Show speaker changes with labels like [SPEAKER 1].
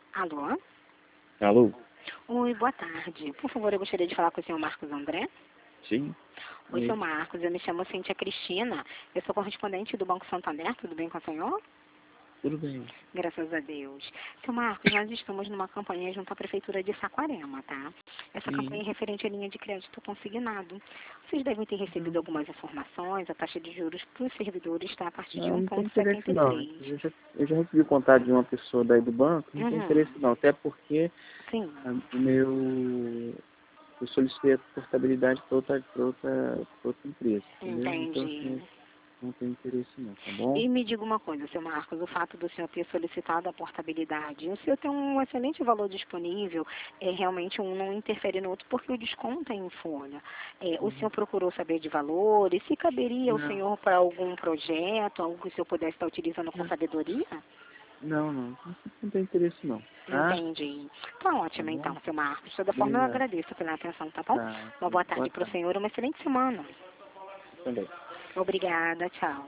[SPEAKER 1] Alô?
[SPEAKER 2] Alô?
[SPEAKER 1] Oi, boa tarde. Por favor, eu gostaria de falar com o senhor Marcos André.
[SPEAKER 2] Sim?
[SPEAKER 1] Oi,
[SPEAKER 2] Oi.
[SPEAKER 1] senhor Marcos, eu me chamo Cíntia Cristina. Eu sou correspondente do Banco Santander, tudo bem com o senhor?
[SPEAKER 2] Tudo bem.
[SPEAKER 1] Graças a Deus. Seu Marcos, nós estamos numa campanha junto à Prefeitura de Saquarema, tá? Essa campanha é
[SPEAKER 2] Sim.
[SPEAKER 1] referente à linha de crédito consignado. Vocês devem ter recebido
[SPEAKER 2] Não,
[SPEAKER 1] algumas informações, a taxa de juros para os servidores está a partir de
[SPEAKER 2] não tem interesse não.
[SPEAKER 1] 1,73.
[SPEAKER 2] Eu já recebi o contato de uma pessoa daí do banco, não tem
[SPEAKER 1] Uhum.
[SPEAKER 2] interesse não. Até porque
[SPEAKER 1] Sim,
[SPEAKER 2] eu solicitei a portabilidade para outra empresa, entendeu? Então,
[SPEAKER 1] entendi.
[SPEAKER 2] assim, não tem interesse não, tá bom?
[SPEAKER 1] E me diga uma coisa, seu Marcos, o fato do senhor ter solicitado a portabilidade, o senhor tem um excelente valor disponível, realmente um não interfere no outro, porque o desconto é em folha. O senhor procurou saber de valores, se caberia ao
[SPEAKER 2] Não,
[SPEAKER 1] senhor para algum projeto, algo que o senhor pudesse estar utilizando com
[SPEAKER 2] não,
[SPEAKER 1] sabedoria?
[SPEAKER 2] não tem interesse não, tá?
[SPEAKER 1] Entendi. Tá
[SPEAKER 2] Tá
[SPEAKER 1] ótimo
[SPEAKER 2] bom?
[SPEAKER 1] então, seu Marcos. De toda forma, eu
[SPEAKER 2] Obrigado.
[SPEAKER 1] agradeço pela atenção, tá bom?
[SPEAKER 2] Tá,
[SPEAKER 1] Uma boa
[SPEAKER 2] boa
[SPEAKER 1] tarde para o
[SPEAKER 2] tarde
[SPEAKER 1] senhor e uma excelente semana.
[SPEAKER 2] também.
[SPEAKER 1] Obrigada, tchau.